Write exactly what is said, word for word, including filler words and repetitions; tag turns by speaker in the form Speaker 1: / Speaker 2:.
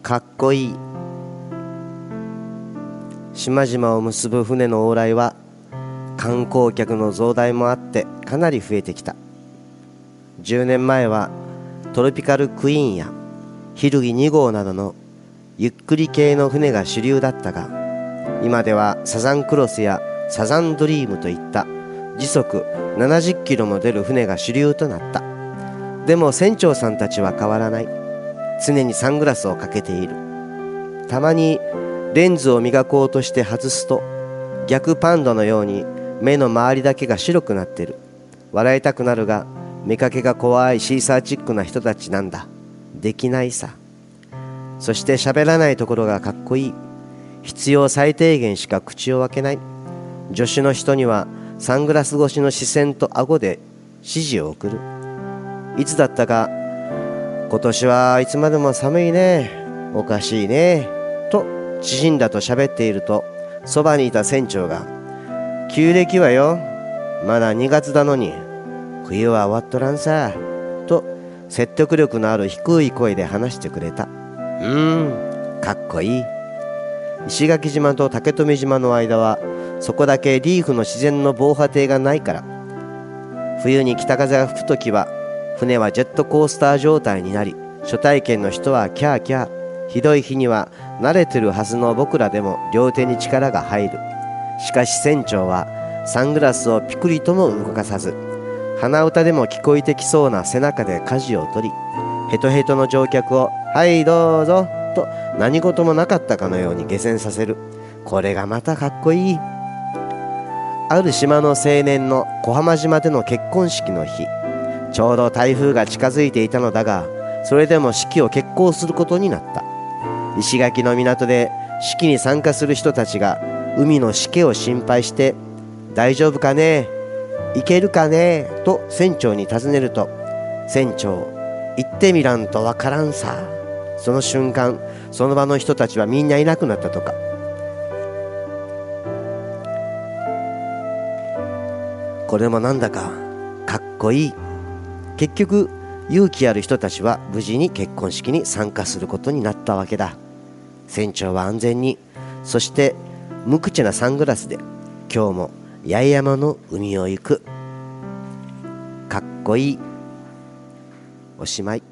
Speaker 1: かっこいい。島々を結ぶ船の往来は観光客の増大もあってかなり増えてきた。じゅうねんまえはトロピカルクイーンやヒルギに号などのゆっくり系の船が主流だったが、今ではサザンクロスやサザンドリームといった時速ななじゅっキロも出る船が主流となった。でも船長さんたちは変わらない。常にサングラスをかけている。たまにレンズを磨こうとして外すと逆パンダのように目の周りだけが白くなってる。笑いたくなるが、見かけが怖いシーサーチックな人たちなんだ。できないさ。そして喋らないところがかっこいい。必要最低限しか口を開けない。助手の人にはサングラス越しの視線と顎で指示を送る。いつだったか、今年はいつまでも寒いね、おかしいねと縮んだと喋っていると、そばにいた船長が、旧暦はよ、まだにがつだのに冬は終わっとらんさと説得力のある低い声で話してくれた。うーん、かっこいい。石垣島と竹富島の間はそこだけリーフの自然の防波堤がないから、冬に北風が吹くときは船はジェットコースター状態になり、初体験の人はキャーキャー。ひどい日には慣れてるはずの僕らでも両手に力が入る。しかし船長はサングラスをピクリとも動かさず、鼻歌でも聞こえてきそうな背中で舵を取り、ヘトヘトの乗客をはいどうぞと何事もなかったかのように下船させる。これがまたかっこいい。ある島の青年の小浜島での結婚式の日、ちょうど台風が近づいていたのだが、それでも式を決行することになった。石垣の港で式に参加する人たちが海のしけを心配して、大丈夫かね、行けるかねと船長に尋ねると、船長、行ってみらんとわからんさ。その瞬間、その場の人たちはみんないなくなったとか。これもなんだかかっこいい。結局勇気ある人たちは無事に結婚式に参加することになったわけだ。船長は安全に、そして無口なサングラスで今日も八重山の海を行く。かっこいい。おしまい。